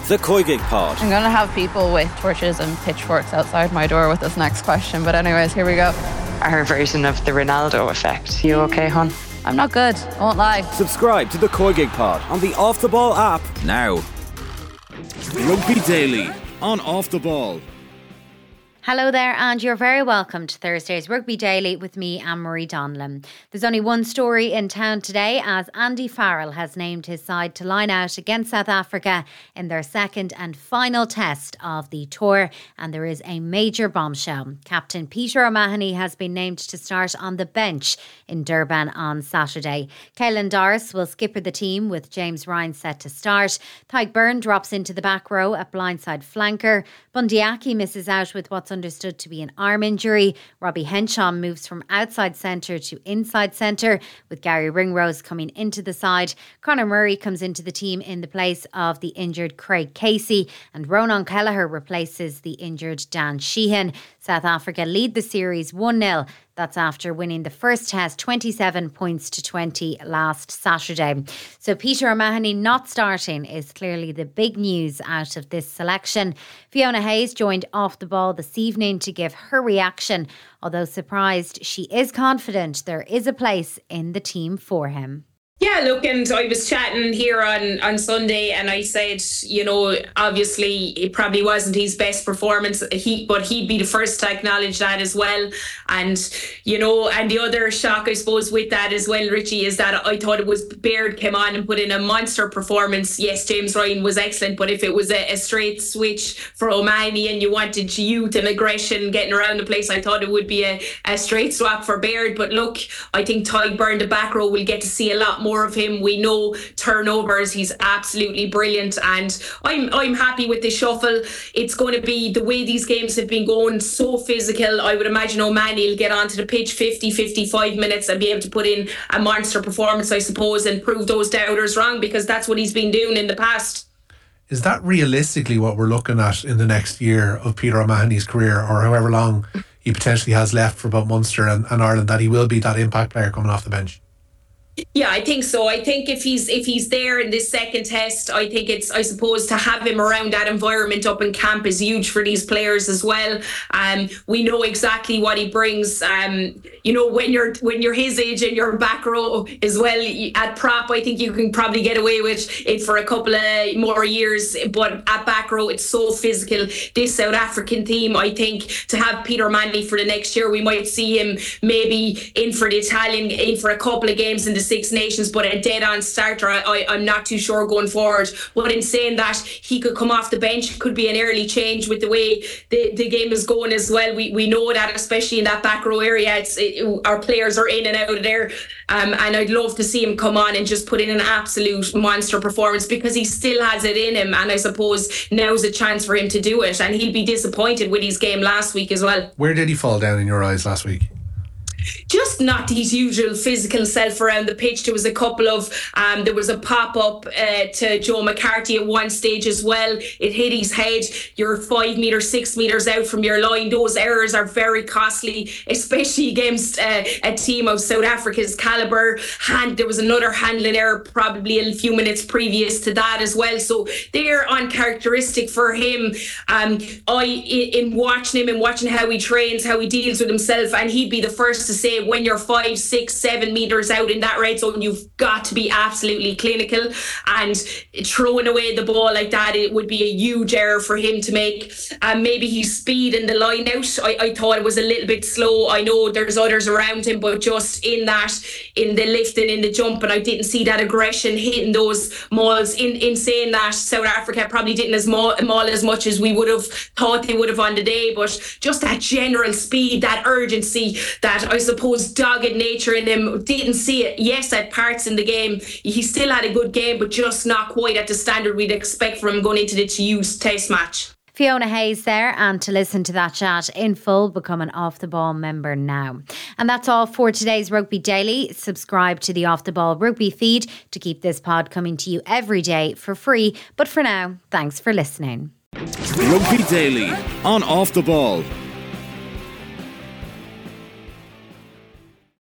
The Koigig Pod. I'm going to have people with torches and pitchforks outside my door with this next question. But anyways, here we go. Our version of the Ronaldo effect. You okay, hon? I'm not good, I won't lie. Subscribe to The Koigig Pod on the Off The Ball app now. Rugby Daily on Off The Ball. Hello there, and you're very welcome to Thursday's Rugby Daily with me, Anne-Marie Donlan. There's only one story in town today, as Andy Farrell has named his side to line out against South Africa in their second and final test of the tour, and there is a major bombshell. Captain Peter O'Mahony has been named to start on the bench in Durban on Saturday. Caelan Doris will skipper the team with James Ryan set to start. Tadhg Beirne drops into the back row at blindside flanker. Bundee Aki misses out with what's understood to be an arm injury. Robbie Henshaw moves from outside centre to inside centre, with Gary Ringrose coming into the side. Conor Murray comes into the team in the place of the injured Craig Casey, and Ronan Kelleher replaces the injured Dan Sheehan. South Africa lead the series 1-0. That's after winning the first test 27 points to 20 last Saturday. So Peter O'Mahony not starting is clearly the big news out of this selection. Fiona Hayes joined Off The Ball this evening to give her reaction. Although surprised, she is confident there is a place in the team for him. Yeah, look, and I was chatting here on Sunday and I said, you know, obviously it probably wasn't his best performance, but he'd be the first to acknowledge that as well. And, you know, and the other shock, I suppose, with that as well, Richie, is that I thought it was Baird came on and put in a monster performance. Yes, James Ryan was excellent, but if it was a straight switch for O'Mahony and you wanted youth and aggression getting around the place, I thought it would be a straight swap for Baird. But look, I think Tadhg Beirne, the back row, will get to see a lot more of him. We know turnovers, he's absolutely brilliant, and I'm happy with the shuffle. It's going to be the way these games have been going, so physical. I would imagine O'Mahony will get onto the pitch 50-55 minutes and be able to put in a monster performance, I suppose, and prove those doubters wrong, because that's what he's been doing in the past. Is that realistically what we're looking at in the next year of Peter O'Mahony's career, or however long he potentially has left for both Munster and Ireland, that he will be that impact player coming off the bench? Yeah, I think so. I think if he's there in this second test, I think I suppose to have him around that environment up in camp is huge for these players as well. We know exactly what he brings. You know, when you're his age and you're back row as well at prop, I think you can probably get away with it for a couple of more years. But at back row, it's so physical. This South African team, I think, to have Peter O'Mahony for the next year, we might see him maybe in for the Italian, in for a couple of games in the Six Nations, but a dead-on starter, I'm not too sure going forward. But in saying that, he could come off the bench, could be an early change with the way the game is going as well. We know that, especially in that back row area, our players are in and out of there, and I'd love to see him come on and just put in an absolute monster performance, because he still has it in him, and I suppose now's a chance for him to do it, and he'll be disappointed with his game last week as well. Where did he fall down in your eyes last week? Just not his usual physical self around the pitch. There was a couple of there was a pop-up to Joe McCarthy at one stage as well. It hit his head. You're 5 metres, 6 metres out from your line. Those errors are very costly, especially against a team of South Africa's calibre. There was another handling error probably a few minutes previous to that as well. So they're uncharacteristic for him. In watching him and watching how he trains, how he deals with himself, and he'd be the first to say, when you're 5, 6, 7 metres out in that red zone, you've got to be absolutely clinical, and throwing away the ball like that, it would be a huge error for him to make. Maybe his speed in the line out, I thought it was a little bit slow. I know there's others around him, but just in the lifting, in the jump, and I didn't see that aggression hitting those mauls. In saying that, South Africa probably didn't maul as much as we would have thought they would have on the day, but just that general speed, that urgency, that I suppose dogged nature in him, didn't see it. Yes, at parts in the game he still had a good game, but just not quite at the standard we'd expect from him going into the Chiefs test match. Fiona Hayes there, and to listen to that chat in full, become an Off The Ball member now. And that's all for today's Rugby Daily. Subscribe to the Off The Ball Rugby feed to keep this pod coming to you every day for free. But for now, thanks for listening. Rugby Daily on Off The Ball.